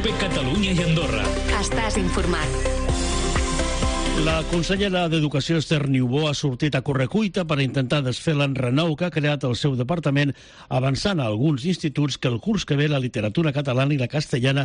COPE Catalunya i Andorra. Estàs informat. La consellera d'Educació, Esther Niubó, ha sortit a correcuita per intentar desfer l'enrenou que ha creat el seu departament, avançant a alguns instituts que el curs que ve la literatura catalana i la castellana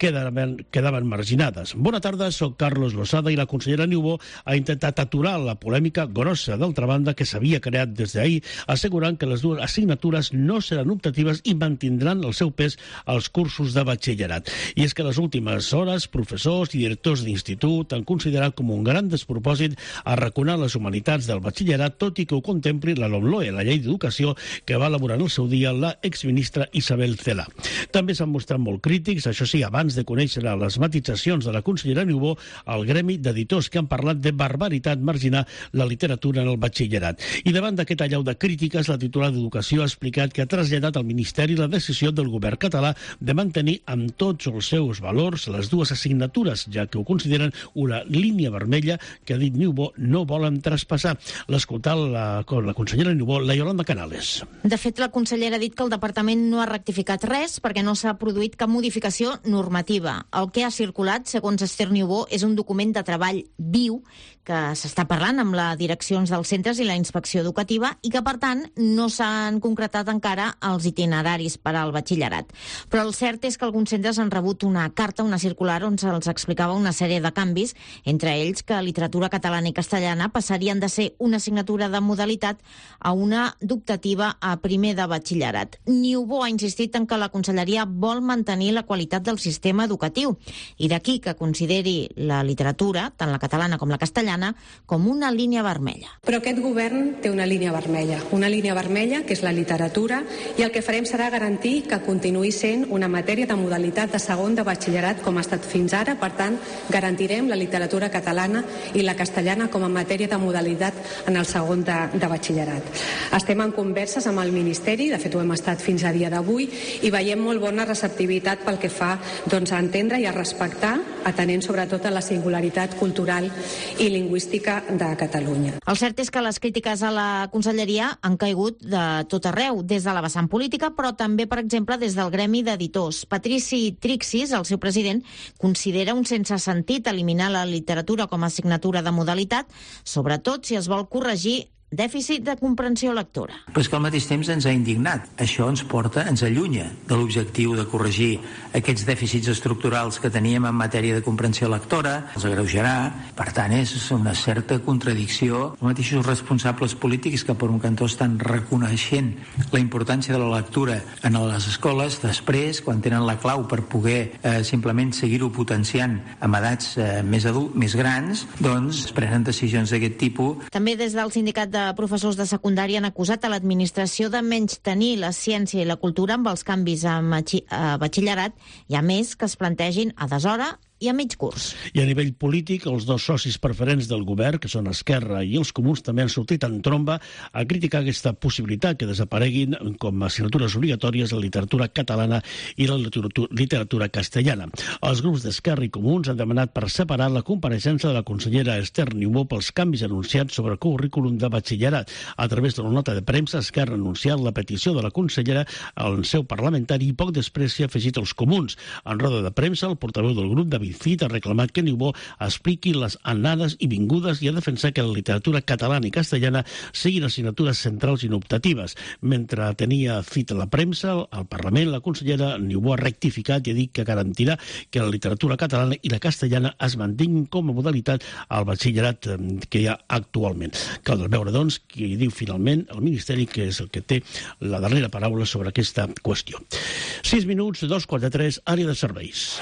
quedaven marginades. Bona tarda, soc Carlos Losada i la consellera Niubó ha intentat aturar la polèmica grossa, d'altra banda, que s'havia creat des d'ahir, assegurant que les dues assignatures no seran optatives i mantindran el seu pes als cursos de batxillerat. I és que les últimes hores, professors i directors d'institut han considerat com un gran despropòsit arraconar les humanitats del batxillerat, tot i que ho contempli la LOMLOE, la llei d'educació que va elaborar en el seu dia la exministra Isabel Celaá. També s'han mostrat molt crítics, això sí, abans de conèixer les matitzacions de la consellera Niubó, al gremi d'editors que han parlat de barbaritat marginar la literatura en el batxillerat. I davant d'aquest allau de crítiques, la titular d'Educació ha explicat que ha traslladat al Ministeri la decisió del govern català de mantenir amb tots els seus valors les dues assignatures, ja que ho consideren una línia vermella que ha dit Niubó no volen traspassar. L'escoltar la consellera Niubó, la Yolanda Canales. De fet, la consellera ha dit que el departament no ha rectificat res perquè no s'ha produït cap modificació normativa. El que ha circulat, segons Esther Niubó, és un document de treball viu que s'està parlant amb les direccions dels centres i la inspecció educativa i que, per tant, no s'han concretat encara els itineraris per al batxillerat. Però el cert és que alguns centres han rebut una carta, una circular, on se'ls explicava una sèrie de canvis, entre ells que literatura catalana i castellana passarien de ser una assignatura de modalitat a una d'optativa a primer de batxillerat. Niubó ha insistit en que la conselleria vol mantenir la qualitat del sistema educatiu i d'aquí que consideri la literatura, tant la catalana com la castellana, com una línia vermella. Però aquest govern té una línia vermella que és la literatura, i el que farem serà garantir que continuï sent una matèria de modalitat de segon de batxillerat com ha estat fins ara. Per tant, garantirem la literatura catalana i la castellana com a matèria de modalitat en el segon de batxillerat. Estem en converses amb el Ministeri, de fet ho hem estat fins a dia d'avui, i veiem molt bona receptivitat pel que fa a entendre i a respectar, atenent sobretot a la singularitat cultural i lingüística de Catalunya. El cert és que les crítiques a la conselleria han caigut de tot arreu, des de la vessant política, però també, per exemple, des del gremi d'editors. Patrici Trixis, el seu president, considera un sense sentit eliminar la literatura com a assignatura de modalitat, sobretot si es vol corregir dèficit de comprensió lectora. Però és que al mateix temps ens ha indignat. Això ens allunya de l'objectiu de corregir aquests dèficits estructurals que teníem en matèria de comprensió lectora, els agreujarà. Per tant, és una certa contradicció. Els mateixos responsables polítics que per un cantó estan reconeixent la importància de la lectura en les escoles, després, quan tenen la clau per poder simplement seguir-ho potenciant amb edats més grans, doncs es prenen decisions d'aquest tipus. També des del sindicat de professors de secundària han acusat a l'administració de menystenir la ciència i la cultura amb els canvis a batxillerat i, a més, que es plantegin a deshora i a mig curs. I a nivell polític, els dos socis preferents del govern, que són Esquerra i els Comuns, també han sortit en tromba a criticar aquesta possibilitat que desapareguin com a assignatures obligatòries la literatura catalana i la literatura castellana. Els grups d'Esquerra i Comuns han demanat per separar la compareixença de la consellera Esther Niubó pels canvis anunciats sobre el currículum de batxillerat. A través de una nota de premsa, Esquerra ha anunciat la petició de la consellera en seu parlamentari i poc després s'hi ha afegit els Comuns. En roda de premsa, el portaveu del grup, David Cid, ha reclamat que Niubó expliqui les anades i vingudes i ha defensat que la literatura catalana i castellana siguin assignatures centrals i no optatives. Mentre tenia cita a la premsa, al Parlament, la consellera Niubó ha rectificat i ha dit que garantirà que la literatura catalana i la castellana es mantinguin com a modalitat al batxillerat que hi ha actualment. Cal veure, doncs, qui diu finalment el Ministeri, que és el que té la darrera paraula sobre aquesta qüestió. 6 minuts, 2:43, àrea de serveis.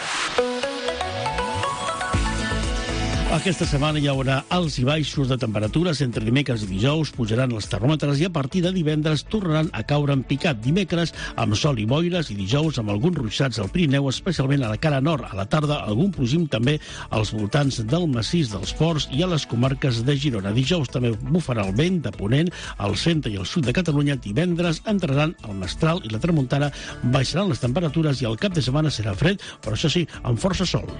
Aquesta setmana hi haurà alts i baixos de temperatures. Entre dimecres i dijous pujaran els termòmetres i a partir de divendres tornaran a caure en picat. Dimecres amb sol i boires i dijous amb alguns ruixats al Pirineu, especialment a la cara nord. A la tarda algun plogim també als voltants del massís dels Ports i a les comarques de Girona. Dijous també bufarà el vent de ponent al centre i al sud de Catalunya. Divendres entraran el mestral i la tramuntana, baixaran les temperatures i el cap de setmana serà fred, però això sí, amb força sol.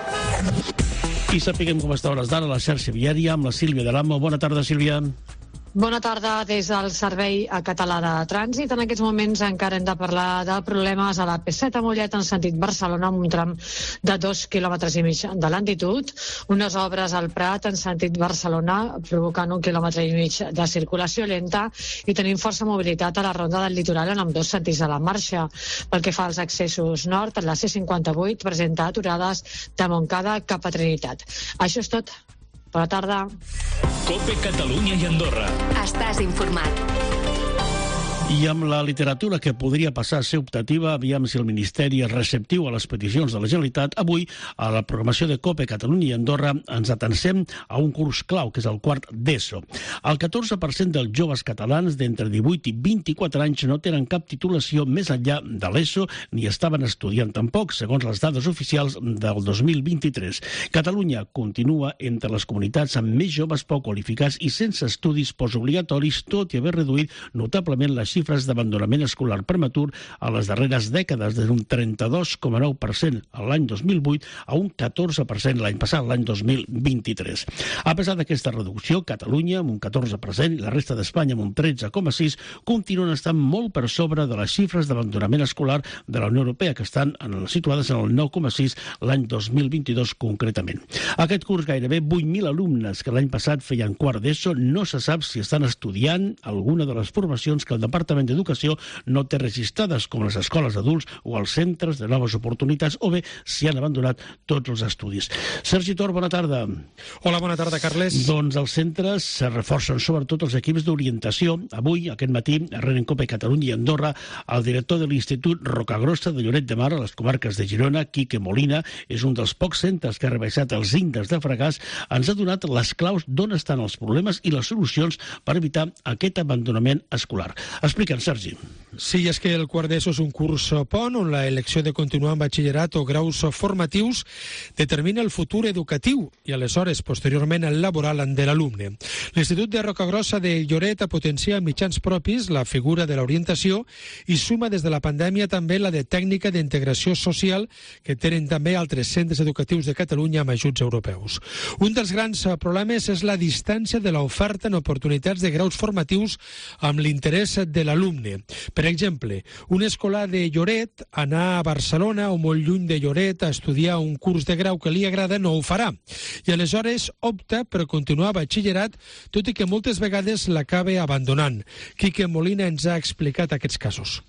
I sapiguem com està a hores d'ara la xarxa viària amb la Sílvia de l'Amo. Bona tarda, Sílvia. Bona tarda des del Servei Català de Trànsit. En aquests moments encara hem de parlar de problemes a la P7 a Mollet en sentit Barcelona, amb un tram de 2,5 km de lentitud. Unes obres al Prat en sentit Barcelona provocant 1,5 km de circulació lenta i tenim força mobilitat a la ronda del litoral en ambdós sentits de la marxa. Pel que fa als accessos nord, la C58 presenta aturades de Montcada cap a Trinitat. Això és tot. Bona tarda. COPE Catalunya i Andorra. Estàs informat. I amb la literatura que podria passar a ser optativa, aviam si el Ministeri és receptiu a les peticions de la Generalitat. Avui, a la programació de COPE Catalunya i Andorra, ens atencem a un curs clau, que és el quart d'ESO. El 14% dels joves catalans d'entre 18 i 24 anys no tenen cap titulació més enllà de l'ESO, ni estaven estudiant tampoc, segons les dades oficials del 2023. Catalunya continua entre les comunitats amb més joves poc qualificats i sense estudis postobligatoris, tot i haver reduït notablement les xifres d'abandonament escolar prematur a les darreres dècades, d'un 32,9% l'any 2008 a un 14% l'any passat, l'any 2023. A pesar d'aquesta reducció, Catalunya, amb un 14%, i la resta d'Espanya, amb un 13,6%, continuen estant molt per sobre de les xifres d'abandonament escolar de la Unió Europea, que estan situades en el 9,6% l'any 2022 concretament. Aquest curs, gairebé 8.000 alumnes que l'any passat feien quart d'ESO no se sap si estan estudiant alguna de les formacions que el Departament d'Educació no té registrades, com les escoles d'adults o els centres de noves oportunitats, o bé si han abandonat tots els estudis. Sergi Tor, bona tarda. Hola, bona tarda, Carles. Doncs els centres se reforcen, sobretot els equips d'orientació. Avui, aquest matí, a COPE Catalunya i Andorra, el director de l'Institut Rocagrossa de Lloret de Mar, a les comarques de Girona, Quique Molina, és un dels pocs centres que ha rebaixat els índexs de fracàs, ens ha donat les claus d'on estan els problemes i les solucions per evitar aquest abandonament escolar. Explica'ns, Sergi. Sí, és que el quart d'ESO és un curs pont on la elecció de continuar en batxillerat o graus formatius determina el futur educatiu i aleshores, posteriorment, el laboral de l'alumne. L'Institut de Rocagrossa de Lloret ha potenciat mitjans propis la figura de l'orientació i suma des de la pandèmia també la de tècnica d'integració social que tenen també altres centres educatius de Catalunya amb ajuts europeus. Un dels grans problemes és la distància de l'oferta en oportunitats de graus formatius amb l'interès de l'alumne. Per exemple, un escolar de Lloret anar a Barcelona o molt lluny de Lloret a estudiar un curs de grau que li agrada no ho farà. I aleshores opta per continuar a batxillerat, tot i que moltes vegades l'acaba abandonant. Quique Molina ens ha explicat aquests casos.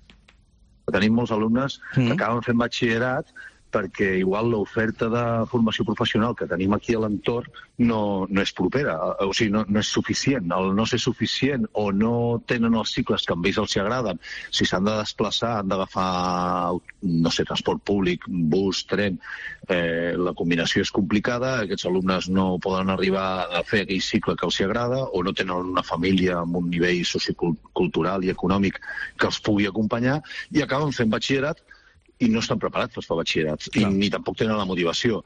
Tenim molts alumnes que acaben fent batxillerat perquè igual l'oferta de formació professional que tenim aquí a l'entorn no és propera, o sigui, no és suficient. El no ser suficient o no tenen els cicles que a ells els agraden, si s'han de desplaçar, han d'agafar, no sé, transport públic, bus, tren, la combinació és complicada, aquests alumnes no poden arribar a fer aquell cicle que els agrada o no tenen una família amb un nivell sociocultural i econòmic que els pugui acompanyar i acaben fent batxillerat i no estan preparats per fer batxillerat, ni tampoc tenen la motivació.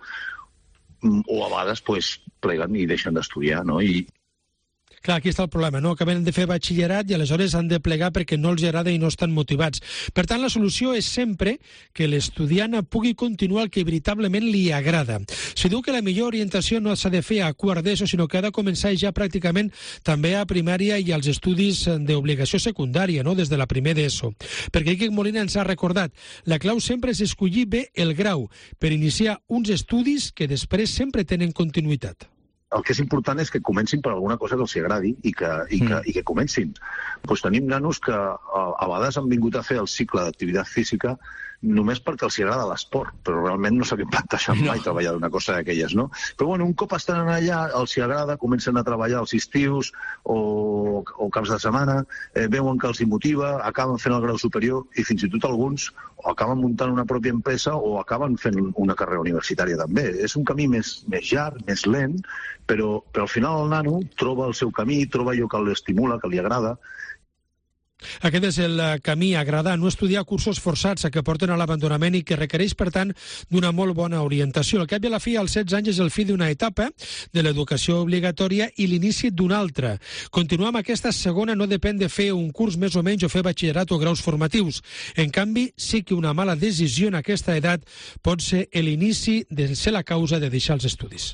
O a vegades pleguen i deixen d'estudiar, no? Clar, aquí està el problema, no? Acaben de fer batxillerat i aleshores han de plegar perquè no els agrada i no estan motivats. Per tant, la solució és sempre que l'estudiant pugui continuar el que veritablement li agrada. Si diu que la millor orientació no s'ha de fer a quart d'ESO, sinó que ha de començar ja pràcticament també a primària i als estudis d'obligació secundària, no? Des de la primer d'ESO. Perquè Quique Molina ens ha recordat, la clau sempre és escollir bé el grau per iniciar uns estudis que després sempre tenen continuïtat. El que és important és que comencin per alguna cosa que els agradi i que comencin. Tenim nanos que a vegades han vingut a fer el cicle d'activitat física només perquè els agrada l'esport, però realment no s'havien plantejat mai treballar d'una cosa d'aquelles, no? Però un cop estan allà, els agrada, comencen a treballar els estius o caps de setmana, veuen que els hi motiva, acaben fent el grau superior i fins i tot alguns acaben muntant una pròpia empresa o acaben fent una carrera universitària també. És un camí més llarg, més lent, però al final el nano troba el seu camí, troba allò que l'estimula, que li agrada. Aquest és el camí a agradar, no estudiar cursos forçats que porten a l'abandonament i que requereix, per tant, d'una molt bona orientació. Al cap i a la fi, als 16 anys és el fi d'una etapa de l'educació obligatòria i l'inici d'una altra. Continuar amb aquesta segona no depèn de fer un curs més o menys o fer batxillerat o graus formatius. En canvi, sí que una mala decisió en aquesta edat pot ser l'inici de ser la causa de deixar els estudis.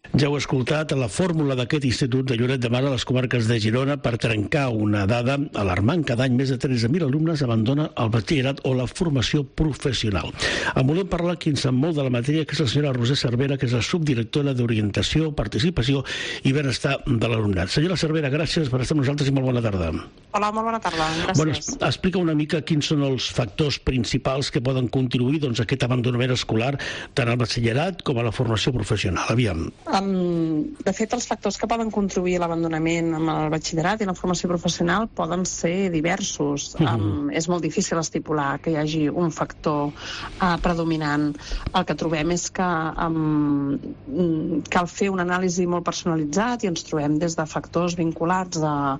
Ja heu escoltat la fórmula d'aquest institut de Lloret de Mar a les comarques de Girona per trencar una dada alarmant. Cada any més de 13.000 alumnes abandonen el batxillerat o la formació professional. En volem parlar qui en sap molt de la matèria, que és la senyora Roser Cervera, que és la subdirectora d'Orientació, Participació i Benestar de l'Alumnat. Senyora Cervera, gràcies per estar amb nosaltres i molt bona tarda. Hola, molt bona tarda. Gràcies. Bueno, explica una mica quins són els factors principals que poden contribuir a aquest abandonament escolar tant al batxillerat com a la formació professional. Aviam. De fet, els factors que poden contribuir a l'abandonament amb el batxillerat i la formació professional poden ser diversos. És molt difícil estipular que hi hagi un factor predominant. El que trobem és que cal fer una anàlisi molt personalitzat i ens trobem des de factors vinculats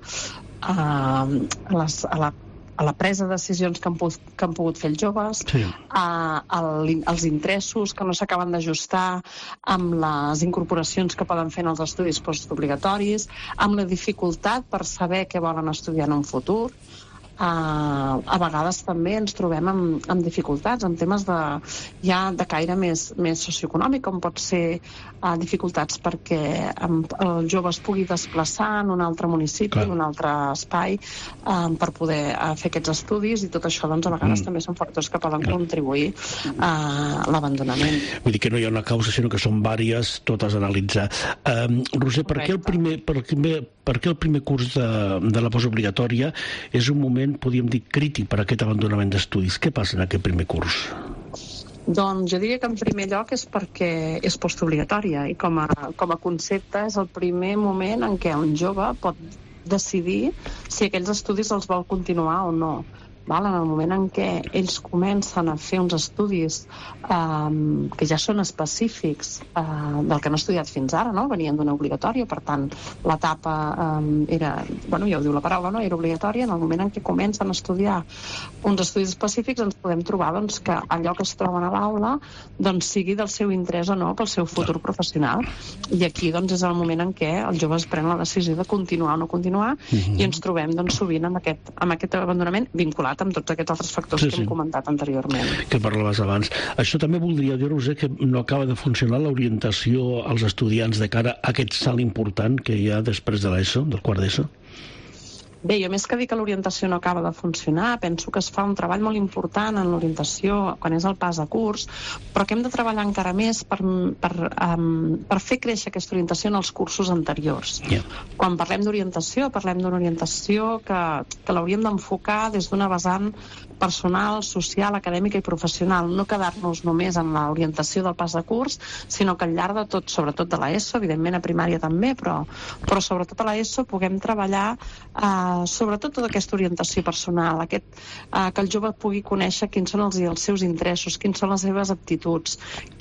a la presa de decisions que han pogut fer els joves, sí, als interessos que no s'acaben d'ajustar amb les incorporacions que poden fer en els estudis postobligatoris, amb la dificultat per saber què volen estudiar en un futur. A vegades també ens trobem amb dificultats, amb temes de caire més socioeconòmic, com pot ser dificultats perquè el jove es pugui desplaçar en un altre municipi, en un altre espai, per poder fer aquests estudis, i tot això doncs, a vegades també són factors que poden contribuir a l'abandonament. Vull dir que no hi ha una causa, sinó que són vàries, totes a analitzar. Roser, per què el primer curs de la postobligatòria és un moment, podríem dir, crític per a aquest abandonament d'estudis? Què passa en aquest primer curs? Doncs jo diria que en primer lloc és perquè és postobligatòria i com a concepte és el primer moment en què un jove pot decidir si aquells estudis els vol continuar o no. En el moment en què ells comencen a fer uns estudis que ja són específics del que han estudiat fins ara, no? Venien d'una obligatòria, per tant l'etapa era, ja ho diu la paraula, no? Era obligatòria. En el moment en què comencen a estudiar uns estudis específics ens podem trobar que allò que es troben a l'aula sigui del seu interès o no pel seu futur professional, i aquí és el moment en què els joves prenen la decisió de continuar o no continuar, i ens trobem sovint amb aquest abandonament vinculat amb tots aquests altres factors que hem comentat anteriorment. Que parlaves abans. Això també voldria dir, Roser, que no acaba de funcionar l'orientació als estudiants de cara a aquest salt important que hi ha després de l'ESO, del quart d'ESO? Bé, jo més que dir que l'orientació no acaba de funcionar, penso que es fa un treball molt important en l'orientació quan és el pas de curs, però que hem de treballar encara més per fer créixer aquesta orientació en els cursos anteriors. Quan parlem d'orientació que l'hauríem d'enfocar des d'una vessant personal, social, acadèmica i professional, no quedar-nos només en l'orientació del pas de curs, sinó que al llarg de tot, sobretot de l'ESO, evidentment a primària també, però sobretot a l'ESO puguem treballar sobretot tota aquesta orientació personal, que el jove pugui conèixer quins són els seus interessos, quins són les seves aptituds,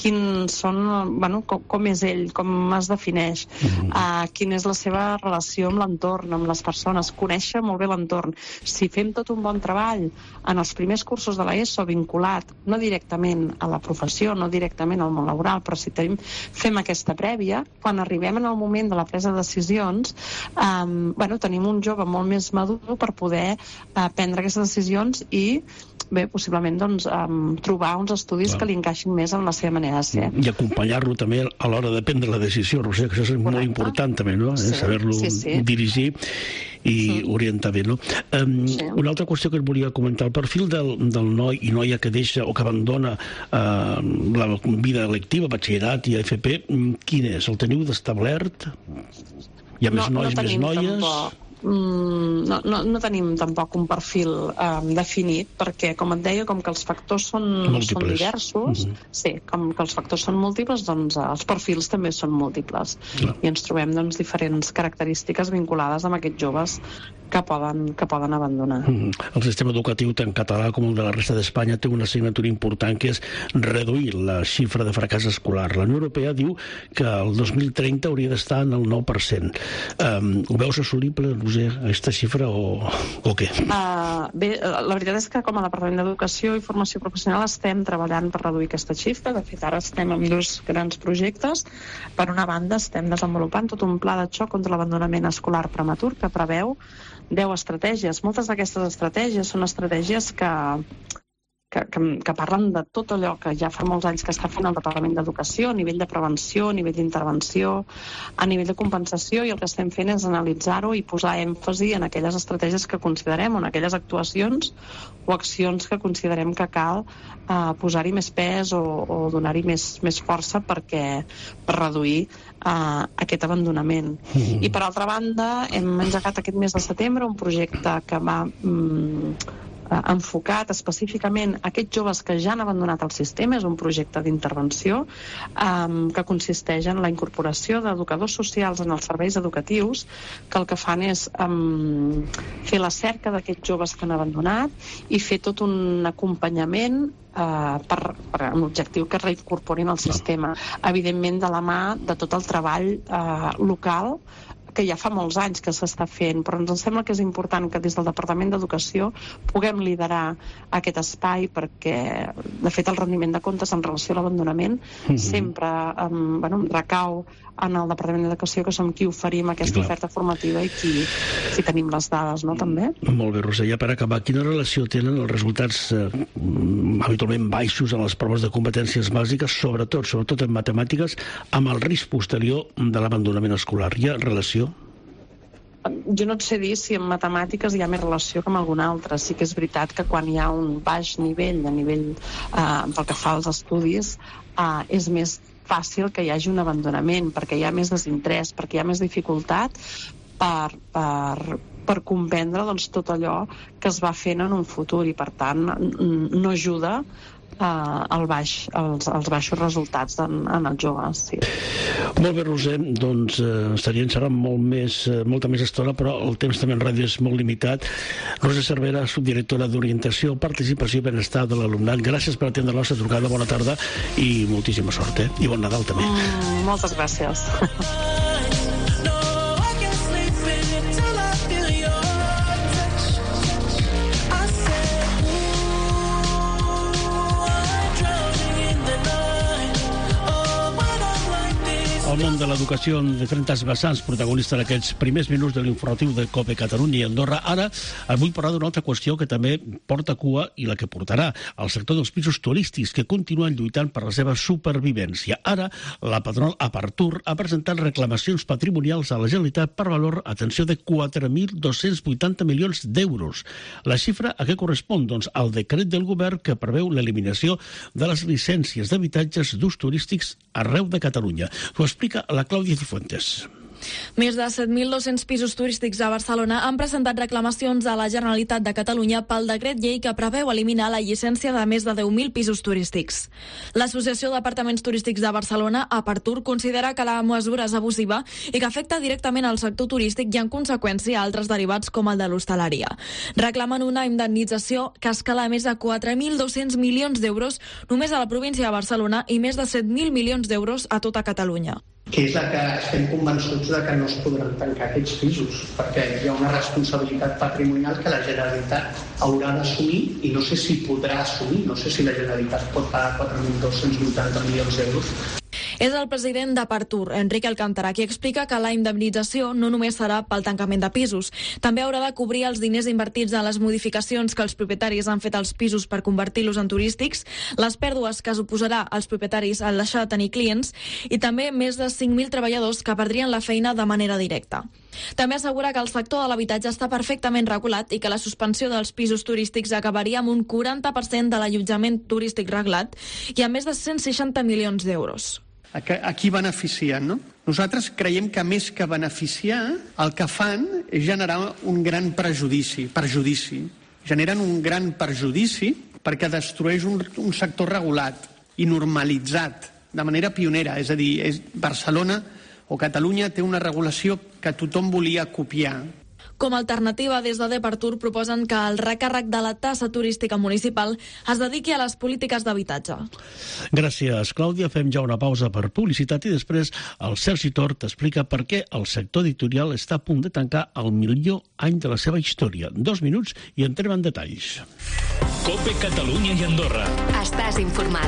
com és ell, com es defineix, quina és la seva relació amb l'entorn, amb les persones, conèixer molt bé l'entorn. Si fem tot un bon treball en els primers cursos de l'ESO vinculat no directament a la professió, no directament al món laboral, però si fem aquesta prèvia, quan arribem en el moment de la presa de decisions, tenim un jove molt més madur per poder prendre aquestes decisions i possiblement trobar uns estudis que li encaixin més en la seva manera de ser. I acompanyar-lo també a l'hora de prendre la decisió, Roser, que això és molt important també, no? Saber-lo dirigir i orientar bé, no? Una altra qüestió que et volia comentar, el perfil del noi i noia que deixa o que abandona la vida lectiva, batxillerat i FP, quin és? El teniu establert? Hi ha més nois, més noies? No tenim tampoc un perfil definit, perquè, com et deia, com que els factors són diversos, com que els factors són múltiples, doncs els perfils també són múltiples. I ens trobem diferents característiques vinculades amb aquests joves que poden abandonar. El sistema educatiu, tant català com el de la resta d'Espanya, té una assignatura important que és reduir la xifra de fracàs escolar. La Unió Europea diu que el 2030 hauria d'estar en el 9%. Ho veus assolible, Roser, aquesta xifra o què? Bé, la veritat és que com a Departament d'Educació i Formació Professional estem treballant per reduir aquesta xifra. De fet, ara estem amb dos grans projectes. Per una banda, estem desenvolupant tot un pla de xoc contra l'abandonament escolar prematur que preveu 10 estratègies. Moltes d'aquestes estratègies són estratègies que que parlen de tot allò que ja fa molts anys que està fent el Departament d'Educació a nivell de prevenció, a nivell d'intervenció, a nivell de compensació, i el que estem fent és analitzar-ho i posar èmfasi en aquelles estratègies que considerem o en aquelles actuacions o accions que considerem que cal posar-hi més pes o donar-hi més força per reduir aquest abandonament. I per altra banda, hem engegat aquest mes de setembre un projecte que va enfocat específicament a aquests joves que ja han abandonat el sistema. És un projecte d'intervenció que consisteix en la incorporació d'educadors socials en els serveis educatius, que el que fan és fer la cerca d'aquests joves que han abandonat i fer tot un acompanyament per un objectiu que reincorporin al sistema, evidentment de la mà de tot el treball local que ja fa molts anys que s'està fent, però ens sembla que és important que des del Departament d'Educació puguem liderar aquest espai, perquè de fet el rendiment de comptes en relació a l'abandonament sempre recau en el Departament d'Educació, que som qui oferim aquesta oferta formativa i qui tenim les dades, no, també? Molt bé, Roser, ja per acabar, quina relació tenen els resultats habitualment baixos en les proves de competències bàsiques, sobretot en matemàtiques, amb el risc posterior de l'abandonament escolar? Hi ha relació? Jo no et sé dir si en matemàtiques hi ha més relació que amb alguna altra. Sí que és veritat que quan hi ha un baix nivell, pel que fa als estudis, és més fàcil que hi hagi un abandonament, perquè hi ha més desinterès, perquè hi ha més dificultat per comprendre tot allò que es va fent en un futur, i per tant no ajuda als baixos resultats en els joves. Sí. Molt bé, Roser, doncs estaríem xerrant molta més estona, però el temps també en ràdio és molt limitat. Roser Cervera, subdirectora d'Orientació, Participació i Benestar de l'Alumnat, gràcies per atendre la nostra trucada, bona tarda i moltíssima sort, i bon Nadal també. Moltes gràcies. El món de l'educació en diferents vessants, protagonista d'aquests primers minuts de l'informatiu de COPE Catalunya i Andorra. Ara vull parlar d'una altra qüestió que també porta cua i la que portarà al sector dels pisos turístics, que continuen lluitant per la seva supervivència. Ara, la patronal Apartur ha presentat reclamacions patrimonials a la Generalitat per valor, atenció, de 4.280 milions d'euros. La xifra a què correspon? Doncs al decret del govern que preveu l'eliminació de les llicències d'habitatges d'ús turístics arreu de Catalunya. Ho explica la Clàudia Cifuentes. Més de 7.200 pisos turístics a Barcelona han presentat reclamacions a la Generalitat de Catalunya pel decret llei que preveu eliminar la llicència de més de 10.000 pisos turístics. L'Associació d'Apartaments Turístics de Barcelona, Apartur, considera que la mesura és abusiva i que afecta directament al sector turístic i, en conseqüència, a altres derivats com el de l'hostaleria. Reclamen una indemnització que escala a més de 4.200 milions d'euros només a la província de Barcelona i més de 7.000 milions d'euros a tota Catalunya. Que és la que estem convençuts de que no es podran tancar aquests pisos, perquè hi ha una responsabilitat patrimonial que la Generalitat haurà d'assumir i no sé si podrà assumir, no sé si la Generalitat pot pagar 4.280 milions d'euros. És el president d'Apartur, Enrique Alcántara, qui explica que la indemnització no només serà pel tancament de pisos, també haurà de cobrir els diners invertits en les modificacions que els propietaris han fet als pisos per convertir-los en turístics, les pèrdues que suposarà als propietaris al deixar de tenir clients i també més de 5.000 treballadors que perdrien la feina de manera directa. També assegura que el sector de l'habitatge està perfectament regulat i que la suspensió dels pisos turístics acabaria amb un 40% de l'allotjament turístic reglat i amb més de 160 milions d'euros. A qui beneficien, no? Nosaltres creiem que més que beneficiar, el que fan és generar un gran perjudici. Generen un gran perjudici perquè destrueix un sector regulat i normalitzat de manera pionera. És a dir, Barcelona o Catalunya té una regulació que tothom volia copiar. Com a alternativa, des de Departur proposen que el recàrrec de la tassa turística municipal es dediqui a les polítiques d'habitatge. Gràcies, Clàudia. Fem ja una pausa per publicitat i després el Sergi Tort explica per què el sector editorial està a punt de tancar el millor any de la seva història. 2 minuts i entrem en detalls. COPE Catalunya i Andorra. Estàs informat.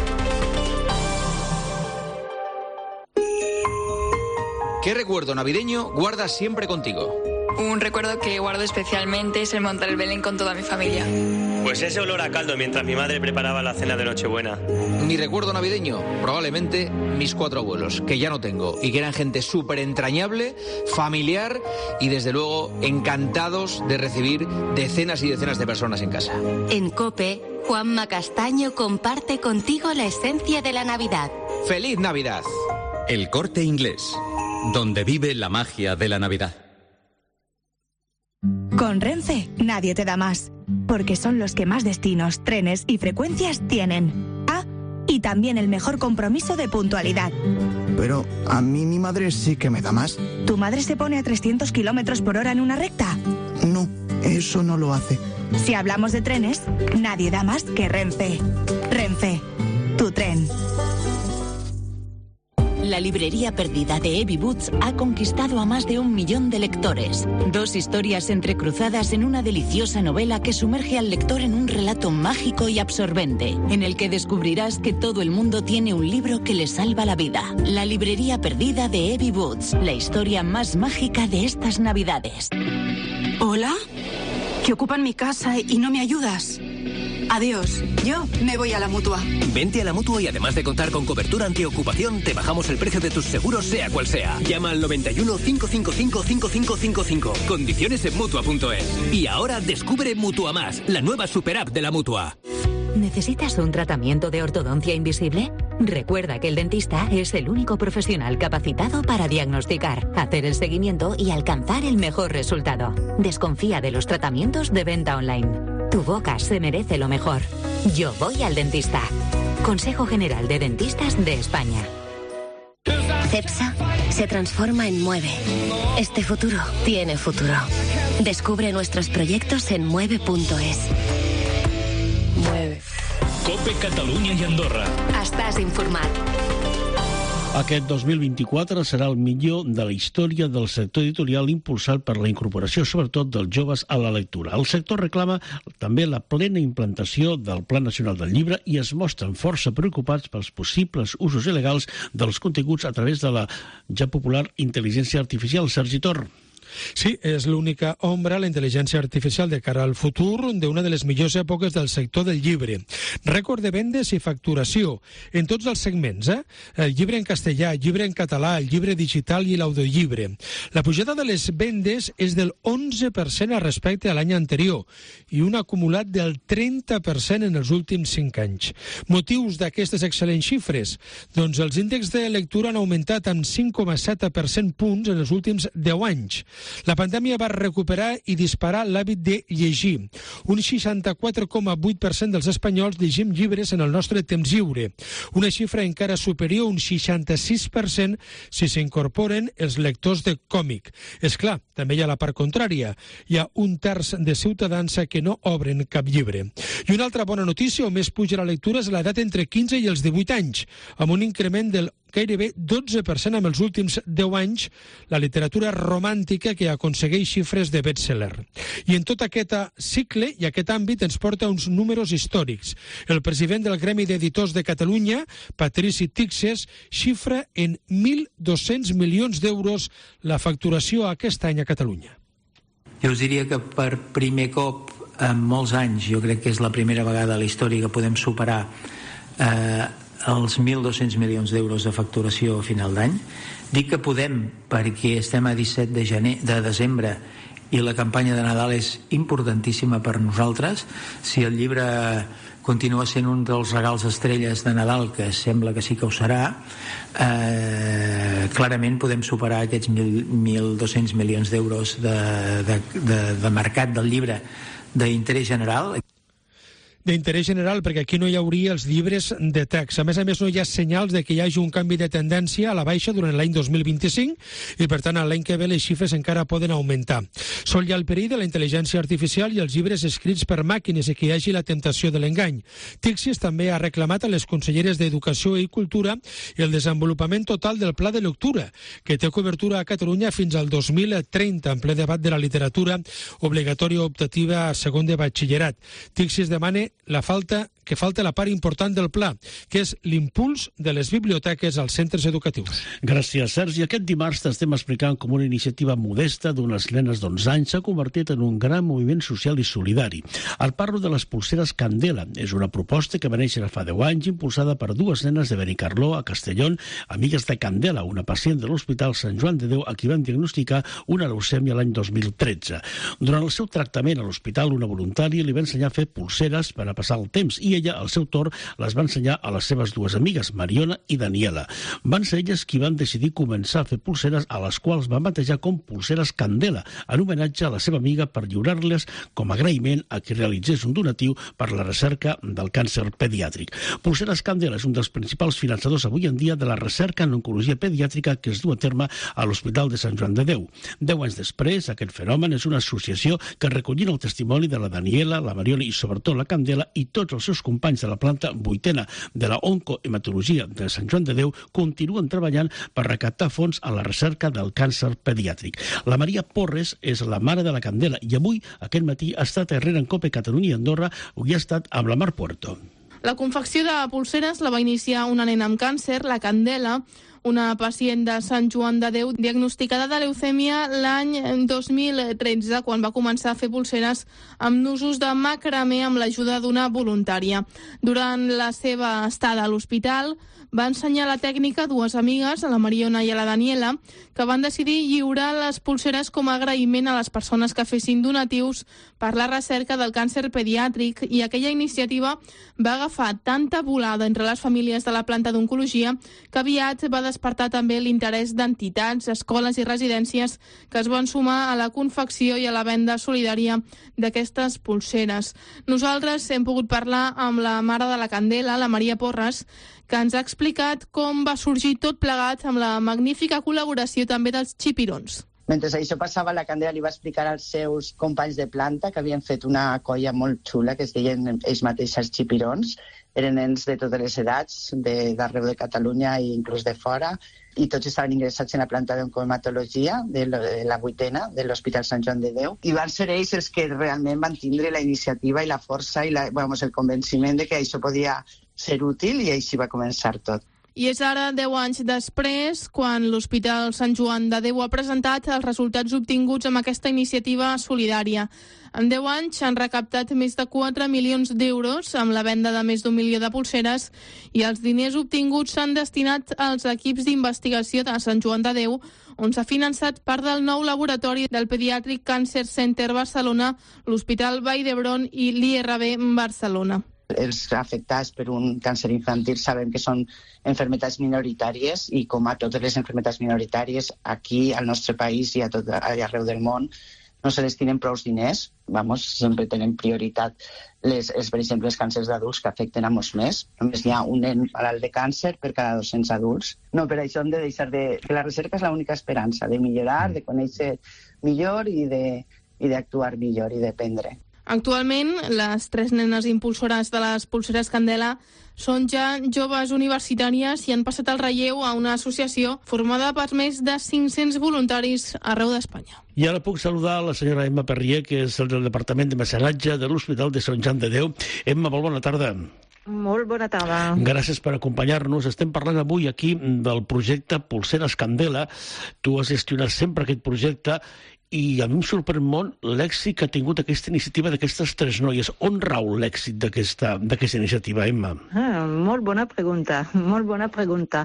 ¿Qué recuerdo navideño guardas siempre contigo? Un recuerdo que guardo especialmente es el montar el Belén con toda mi familia. Pues ese olor a caldo mientras mi madre preparaba la cena de Nochebuena. Mi recuerdo navideño, probablemente mis 4 abuelos, que ya no tengo, y que eran gente súper entrañable, familiar y desde luego encantados de recibir decenas y decenas de personas en casa. En COPE, Juanma Castaño comparte contigo la esencia de la Navidad. ¡Feliz Navidad! El Corte Inglés, donde vive la magia de la Navidad. Con Renfe, nadie te da más, porque son los que más destinos, trenes y frecuencias tienen. Y también el mejor compromiso de puntualidad. Pero a mí mi madre sí que me da más. ¿Tu madre se pone a 300 kilómetros por hora en una recta? No, eso no lo hace. Si hablamos de trenes, nadie da más que Renfe. Renfe, tu tren. La librería perdida de Evi Boots ha conquistado a más de 1 millón de lectores. 2 historias entrecruzadas en una deliciosa novela que sumerge al lector en un relato mágico y absorbente, en el que descubrirás que todo el mundo tiene un libro que le salva la vida. La librería perdida de Evi Boots, la historia más mágica de estas Navidades. ¿Hola? Que ocupan mi casa y no me ayudas. Adiós, yo me voy a la Mutua. Vente a la Mutua y además de contar con cobertura antiocupación, te bajamos el precio de tus seguros sea cual sea. Llama al 91 555 5555. Condiciones en Mutua.es. Y ahora descubre Mutua Más, la nueva superapp de la Mutua. ¿Necesitas un tratamiento de ortodoncia invisible? Recuerda que el dentista es el único profesional capacitado para diagnosticar, hacer el seguimiento y alcanzar el mejor resultado. Desconfía de los tratamientos de venta online. Tu boca se merece lo mejor. Yo voy al dentista. Consejo General de Dentistas de España. CEPSA se transforma en Mueve. Este futuro tiene futuro. Descubre nuestros proyectos en mueve.es. Mueve. COPE Catalunya i Andorra. Estàs informat. Aquest 2024 serà el millor de la història del sector editorial impulsat per la incorporació, sobretot, dels joves a la lectura. El sector reclama també la plena implantació del Pla Nacional del Llibre i es mostren força preocupats pels possibles usos il·legals dels continguts a través de la ja popular intel·ligència artificial. Sergi Tor. Sí, és l'única ombra, la intel·ligència artificial de cara al futur d'una de les millors èpoques del sector del llibre. Rècord de vendes i facturació en tots els segments, El llibre en castellà, el llibre en català, el llibre digital i l'audiollibre. La pujada de les vendes és del 11% respecte a l'any anterior i un acumulat del 30% en els últims 5 anys. Motius d'aquestes excel·lents xifres? Doncs els índexs de lectura han augmentat en 5,7% punts en els últims 10 anys. La pandèmia va recuperar i disparar l'hàbit de llegir. Un 64,8% dels espanyols llegim llibres en el nostre temps lliure. Una xifra encara superior a un 66% si s'incorporen els lectors de còmic. És clar, també hi ha la part contrària. Hi ha 1/3 de ciutadans que no obren cap llibre. I una altra bona notícia, on més puja la lectura, és l'edat entre 15 i els 18 anys, amb un increment del gairebé 12% en els últims 10 anys, la literatura romàntica que aconsegueix xifres de best-seller. I en tot aquest cicle i aquest àmbit ens porta uns números històrics. El president del Gremi d'Editors de Catalunya, Patrici Tixes, xifra en 1.200 milions d'euros la facturació aquest any a Catalunya. Jo us diria que per primer cop en molts anys, jo crec que és la primera vegada a la història que podem superar els 1.200 milions d'euros de facturació a final d'any. Dic que podem perquè estem a 17 de desembre i la campanya de Nadal és importantíssima per nosaltres. Si el llibre continua sent un dels regals estrelles de Nadal, que sembla que sí que ho serà, clarament podem superar aquests 1.200 milions d'euros de mercat del llibre d'interès general. D'interès general, perquè aquí no hi hauria els llibres de text. A més, no hi ha senyals de que hi hagi un canvi de tendència a la baixa durant l'any 2025 i, per tant, l'any que ve les xifres encara poden augmentar. Sol hi ha el perill de la intel·ligència artificial i els llibres escrits per màquines i que hi hagi la temptació de l'engany. Tixis també ha reclamat a les conselleres d'Educació i Cultura el desenvolupament total del Pla de Lectura, que té cobertura a Catalunya fins al 2030, en ple debat de la literatura obligatòria optativa a segon de batxillerat. Tixis demana que falta la part important del pla, que és l'impuls de les biblioteques als centres educatius. Gràcies, Sergi. Aquest dimarts t'estem explicant com una iniciativa modesta d'unes nenes d'11 anys s'ha convertit en un gran moviment social i solidari. Et parlo de les pulseres Candela. És una proposta que va néixer fa 10 anys, impulsada per dues nenes de Benicarló, a Castellón, amigues de Candela, una pacient de l'Hospital Sant Joan de Déu a qui van diagnosticar una leucèmia l'any 2013. Durant el seu tractament a l'hospital, una voluntària li va ensenyar a fer pulseres per a passar el temps i ella, al seu torn, les va ensenyar a les seves dues amigues, Mariona i Daniela. Van ser elles qui van decidir començar a fer pulseres a les quals van batejar com pulseres Candela, en homenatge a la seva amiga per lliurar-les com a agraïment a qui realitzés un donatiu per la recerca del càncer pediàtric. Pulseres Candela és un dels principals finançadors avui en dia de la recerca en oncologia pediàtrica que es du a terme a l'Hospital de Sant Joan de Déu. 10 anys després, aquest fenomen és una associació que recollint el testimoni de la Daniela, la Mariona i sobretot la Candela i tots els seus companys de la planta 8a de la oncohematologia de Sant Joan de Déu continuen treballant per recaptar fons a la recerca del càncer pediàtric. La Maria Porres és la mare de la Candela i avui, aquest matí, ha estat a Herrera en Cope Catalunya i Andorra, on hi ha estat amb la Mar Puerto. La confecció de pulseres la va iniciar una nena amb càncer, la Candela, una pacient de Sant Joan de Déu diagnosticada de leucèmia l'any 2013, quan va començar a fer pulseres amb nusos de macramé amb l'ajuda d'una voluntària. Durant la seva estada a l'hospital, va ensenyar la tècnica a dues amigues, a la Mariona i a la Daniela, que van decidir lliurar les pulseres com a agraïment a les persones que fessin donatius per la recerca del càncer pediàtric, i aquella iniciativa va agafar tanta volada entre les famílies de la planta d'oncologia que aviat va despertar també l'interès d'entitats, escoles i residències que es van sumar a la confecció i a la venda solidària d'aquestes pulseres. Nosaltres hem pogut parlar amb la mare de la Candela, la Maria Porres, que ens ha explicat com va sorgir tot plegat amb la magnífica col·laboració també dels xipirons. Mentre això passava, la Candela li va explicar als seus companys de planta que havien fet una colla molt xula que es deien ells mateixos xipirons. Eren nens de totes les edats, d'arreu de Catalunya i inclús de fora, i tots estaven ingressats en la planta d'oncohematologia de la 8a de l'Hospital Sant Joan de Déu. I van ser ells els que realment van tindre la iniciativa i la força i el convenciment de que això podia ser útil, i així va començar tot. I és ara, 10 anys després, quan l'Hospital Sant Joan de Déu ha presentat els resultats obtinguts amb aquesta iniciativa solidària. En 10 anys s'han recaptat més de 4 milions d'euros amb la venda de més d'1 milió de pulseres, i els diners obtinguts s'han destinat als equips d'investigació de Sant Joan de Déu, on s'ha finançat part del nou laboratori del Pediatric Cancer Center Barcelona, l'Hospital Vall d'Hebron i l'IRB Barcelona. Els afectats per un càncer infantil sabem que són malalties minoritàries, i com a totes les malalties minoritàries aquí al nostre país i arreu del món no se destinen prou diners. Sempre tenen prioritat per exemple, els càncers d'adults que afecten a molts més. Només hi ha un nen malalt de càncer per cada 200 adults. No, per això hem de deixar que la recerca és l'única esperança de millorar, de conèixer millor i d'actuar millor i d'aprendre. Actualment, les 3 nenes impulsores de les pulseres Candela són ja joves universitàries i han passat el relleu a una associació formada per més de 500 voluntaris arreu d'Espanya. I ara puc saludar la senyora Emma Perrier, que és del Departament de Mecenatge de l'Hospital de Sant Joan de Déu. Emma, molt bona tarda. Molt bona tarda. Gràcies per acompanyar-nos. Estem parlant avui aquí del projecte Pulseres Candela. Tu has gestionat sempre aquest projecte i a mi em sorprèn molt l'èxit que ha tingut aquesta iniciativa d'aquestes 3 noies. On rau l'èxit d'aquesta iniciativa, Emma? Molt bona pregunta, molt bona pregunta.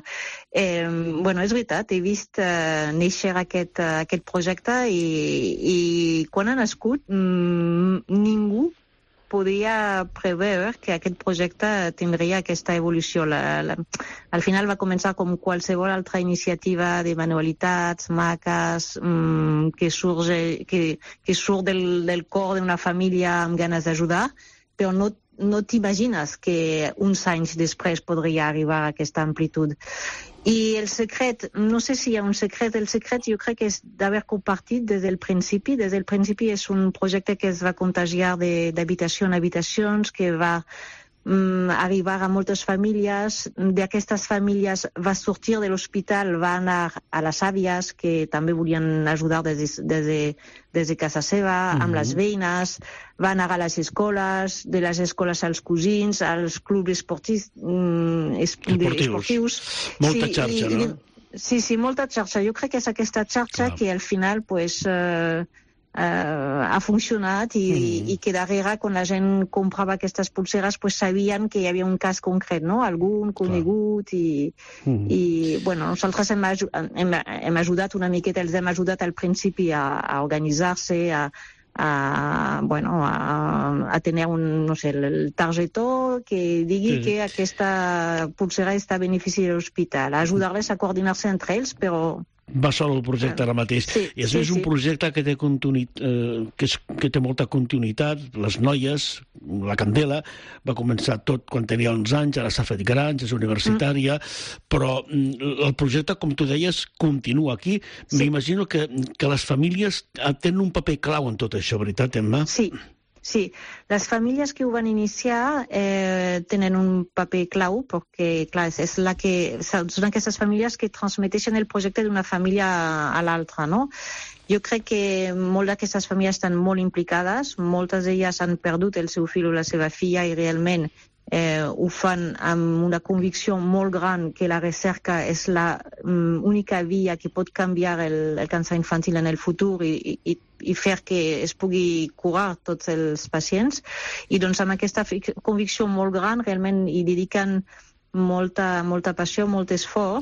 És veritat, he vist néixer aquest projecte i quan ha nascut ningú podia preveure que aquest projecte tindria aquesta evolució. Al final va començar com qualsevol altra iniciativa de manualitats maques que surt del cor d'una família amb ganes d'ajudar, però no t'imagines que uns anys després podria arribar a aquesta amplitud. I el secret, no sé si hi ha un secret, el secret jo crec que és d'haver compartit des del principi. Des del principi és un projecte que es va contagiar d'habitació en habitacions, que va arribar a moltes famílies. D'aquestes famílies va sortir de l'hospital, va anar a les àvies, que també volien ajudar des de casa seva, amb les veïnes, va anar a les escoles, de les escoles als cosins, als clubs esportius. Molta xarxa, no? Sí, molta xarxa. Jo crec que és aquesta xarxa que al final ha funcionat i que darrere, quan la gent comprava aquestes pulseres, sabien que hi havia un cas concret, no? Algun conegut i nosaltres hem ajudat una miqueta, els hem ajudat al principi a organitzar-se, a tenir el targetó que digui que aquesta pulsera està a benefici de l'hospital, a ajudar-les a coordinar-se entre ells, però va sol el projecte ara mateix. I és un projecte que té molta continuïtat. Les noies, la Candela, va començar tot quan tenia 11 anys, ara s'ha fet gran, és universitària, però el projecte, com tu deies, continua aquí. M'imagino que les famílies tenen un paper clau en tot això, veritat, Emma? Sí, les famílies que ho van iniciar tenen un paper clau perquè, clar, són aquestes famílies que transmeteixen el projecte d'una família a l'altra, no? Jo crec que moltes d'aquestes famílies estan molt implicades, moltes d'elles han perdut el seu fill o la seva filla i realment ho fan amb una convicció molt gran que la recerca és l'única via que pot canviar el càncer infantil en el futur i fer que es pugui curar tots els pacients. I doncs amb aquesta convicció molt gran realment hi dediquen molta passió, molts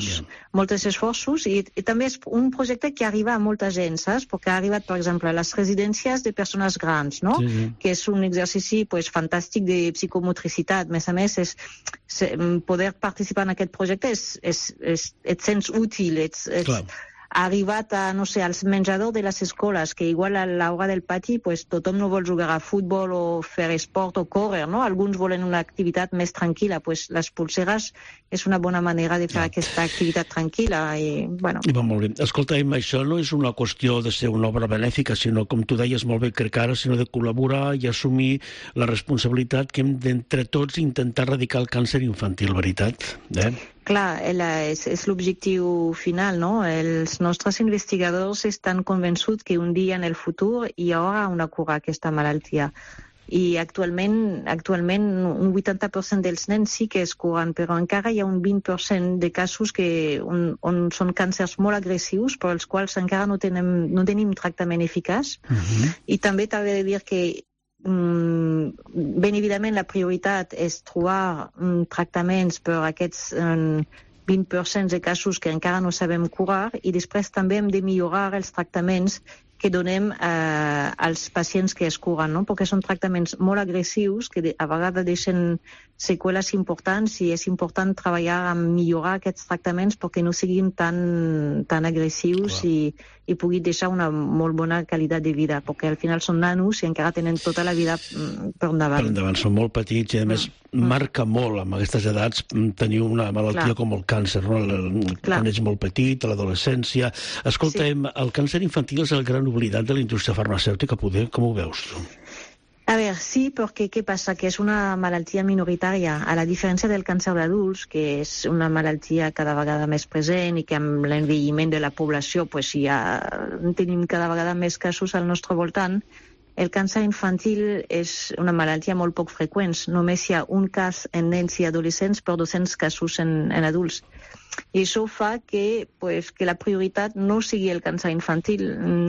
esforços i també és un projecte que arriba a molta gent, saps? Perquè ha arribat, per exemple, a les residències de persones grans, no? Que és un exercici fantàstic de psicomotricitat. A més, poder participar en aquest projecte et sents útil, ha arribat als menjadors de les escoles, que igual a l'hora del pati tothom no vol jugar a futbol o fer esport o córrer, no? Alguns volen una activitat més tranquil·la. Les pulseres és una bona manera de fer aquesta activitat tranquil·la. I va molt bé. Escolta, Emma, això no és una qüestió de ser una obra benèfica, sinó, com tu deies molt bé, crec ara, sinó de col·laborar i assumir la responsabilitat que hem d'entre tots intentar erradicar el càncer infantil, veritat? Clar, és l'objectiu final, no? Els nostres investigadors estan convençuts que un dia en el futur hi haurà una cura a aquesta malaltia. I actualment un 80% dels nens sí que es curen, però encara hi ha un 20% de casos on són càncers molt agressius, però els quals encara no tenim tractament eficaç. I també t'he de dir que ben evidentment la prioritat és trobar tractaments per aquests 20% de casos que encara no sabem curar i després també hem de millorar els tractaments que donem als pacients que es curen, no? Perquè són tractaments molt agressius que a vegades deixen seqüeles importants i és important treballar a millorar aquests tractaments perquè no siguin tan agressius i puguin deixar una molt bona qualitat de vida, perquè al final són nanos i encara tenen tota la vida per endavant. Són molt petits i a més marca molt amb aquestes edats tenir una malaltia com el càncer, no? Quan ets molt petit, a l'adolescència. Escolta, el càncer infantil és el gran oblidat de la indústria farmacèutica, poder? Com ho veus tu? A veure, sí, perquè què passa? Que és una malaltia minoritària, a la diferència del càncer d'adults, que és una malaltia cada vegada més present i que amb l'envelliment de la població tenim cada vegada més casos al nostre voltant. El càncer infantil és una malaltia molt poc freqüent. Només hi ha un cas en nens i adolescents per 200 casos en adults. I això fa que la prioritat no sigui el càncer infantil,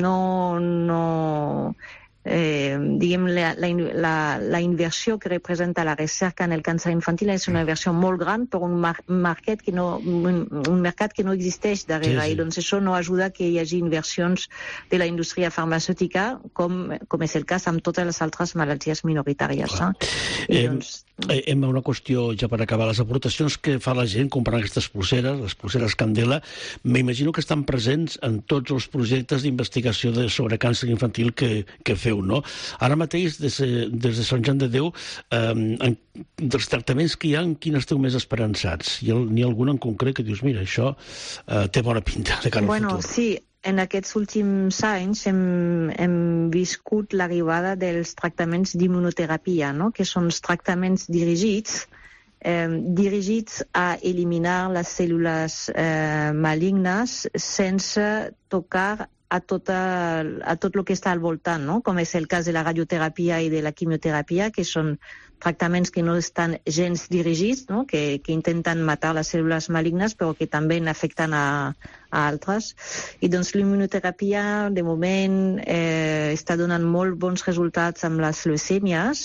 diguem, la inversió que representa la recerca en el càncer infantil és una inversió molt gran per un mercat que no existeix darrere. I doncs això no ajuda que hi hagi inversions de la indústria farmacèutica com és el cas amb totes les altres malalties minoritàries. Emma, una qüestió ja per acabar. Les aportacions que fa la gent comprant aquestes pulseres, les pulseres Candela, m'imagino que estan presents en tots els projectes d'investigació sobre càncer infantil que feu, no? Ara mateix, des de Sant Joan de Déu, dels tractaments que hi ha, quin esteu més esperançats? N'hi ha algun en concret que dius, mira, això té bona pinta de cara al futur? Sí, en aquests últims anys hem viscut l'arribada dels tractaments d'immunoterapia, no? Que són tractaments dirigits a eliminar les cèl·lules malignes sense tocar a tot el que està al voltant, no? Com és el cas de la radioterapia i de la quimioterapia, que són tractaments que no estan gens dirigits, no? Que intenten matar les cèl·lules malignes, però que també n'afecten a altres. I doncs l'immunoterapia, de moment, està donant molt bons resultats amb les leucèmies,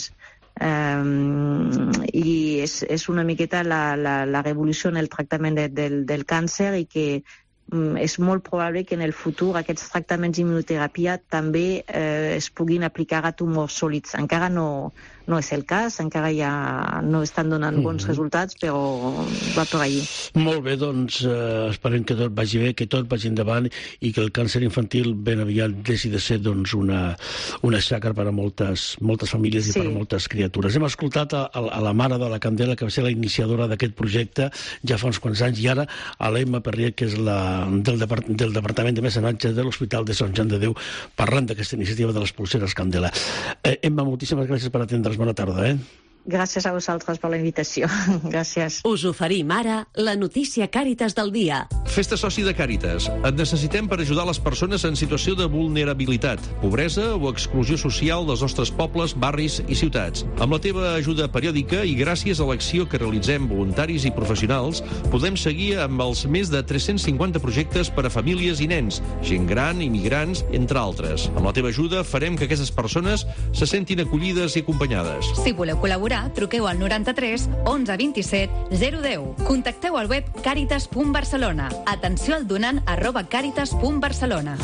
i és una miqueta la revolució en el tractament del càncer, i que és molt probable que en el futur aquests tractaments d'immunoterapia també es puguin aplicar a tumors sòlids. Encara no és el cas, encara no estan donant bons resultats, però va per allí. Molt bé, doncs esperem que tot vagi bé, que tot vagi endavant i que el càncer infantil ben aviat deixi de ser una xacra per a moltes famílies i per a moltes criatures. Hem escoltat a la mare de la Candela, que va ser la iniciadora d'aquest projecte ja fa uns quants anys, i ara a l'Emma Perrier, que és del Departament de Mecenatge de l'Hospital de Sant Joan de Déu, parlant d'aquesta iniciativa de les pulseres Candela. Emma, moltíssimes gràcies per atendre's. Bona tarda, Gràcies a vosaltres per la invitació. Gràcies. Us oferim ara la notícia Càritas del dia. Fes-te soci de Càritas. Et necessitem per ajudar les persones en situació de vulnerabilitat, pobresa o exclusió social dels nostres pobles, barris i ciutats. Amb la teva ajuda periòdica i gràcies a l'acció que realitzem voluntaris i professionals, podem seguir amb els més de 350 projectes per a famílies i nens, gent gran, immigrants, entre altres. Amb la teva ajuda farem que aquestes persones se sentin acollides i acompanyades. Si voleu col·laborar, truqueu al 93 11 27 010. Contacteu al web caritas.barcelona. Atenció al donant @caritas.barcelona.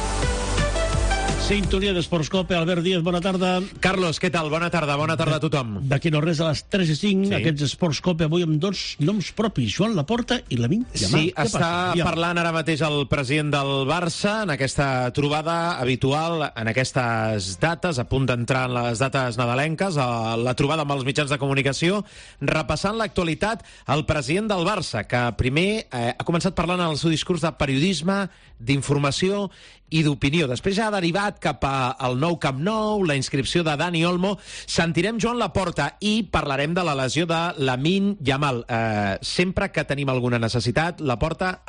Sintonia d'Esportscope, Albert Díaz, bona tarda. Carlos, què tal? Bona tarda a tothom. D'aquí no res, a les 3:05, aquests Esportscope avui amb dos noms propis, Joan Laporta i Lamine Yamal. Sí, està parlant ara mateix el president del Barça en aquesta trobada habitual, en aquestes dates, a punt d'entrar en les dates nadalenques, la trobada amb els mitjans de comunicació, repassant l'actualitat, el president del Barça, que primer ha començat parlant en el seu discurs de periodisme, d'informació i d'opinió. Després ja ha derivat cap al nou Camp Nou, la inscripció de Dani Olmo. Sentirem Joan Laporta i parlarem de la lesió de Lamine Yamal. Sempre que tenim alguna necessitat, Laporta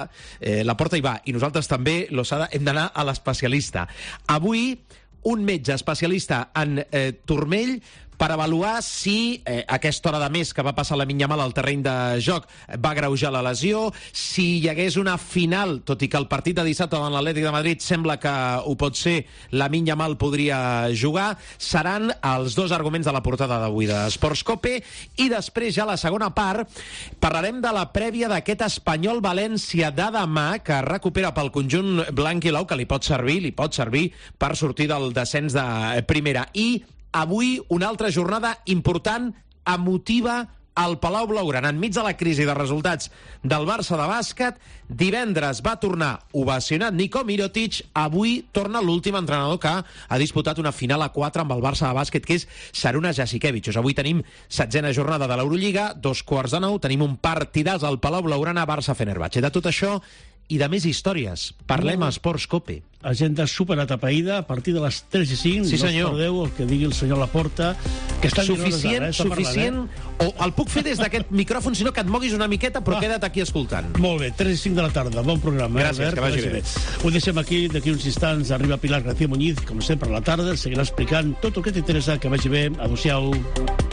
hi va. I nosaltres també, Losada, hem d'anar a l'especialista. Avui, un metge especialista en turmell per avaluar si aquesta hora de més que va passar Lamine Yamal al terreny de joc va agreujar la lesió, si hi hagués una final, tot i que el partit de dissabte davant l'Atlètic de Madrid sembla que ho pot ser, Lamine Yamal podria jugar. Seran els dos arguments de la portada d'avui d'Esportscope, i després ja la segona part parlarem de la prèvia d'aquest Espanyol-València de demà, que recupera pel conjunt blanc i blau, que li pot servir per sortir del descens de primera. I avui una altra jornada important, emotiva, al Palau Blaugrana, enmig de la crisi de resultats del Barça de bàsquet. Divendres va tornar ovacionat Niko Mirotic, avui torna l'últim entrenador que ha disputat una final a 4 amb el Barça de bàsquet, que és Šarūnas Jasikevičius. Avui tenim 7a jornada de l'Eurolliga, 8:45, tenim un partidàs al Palau Blaugrana, Barça-Fenerbahçe. De tot això i de més històries, parlem a Esportscope. Agenda superatapeïda a partir de les 3:05. Sí, senyor. No us perdeu el que digui el senyor Laporta, que està suficient. O el puc fer des d'aquest micròfon, sinó que et moguis una miqueta, però queda't aquí escoltant. Molt bé, 3:05 de la tarda, bon programa. Gràcies, Albert, que vagi bé. Ho deixem aquí, d'aquí uns instants arriba Pilar García Muñiz, com sempre a la tarda, seguirà explicant tot el que t'interessa, que vagi bé. Adéu-siau.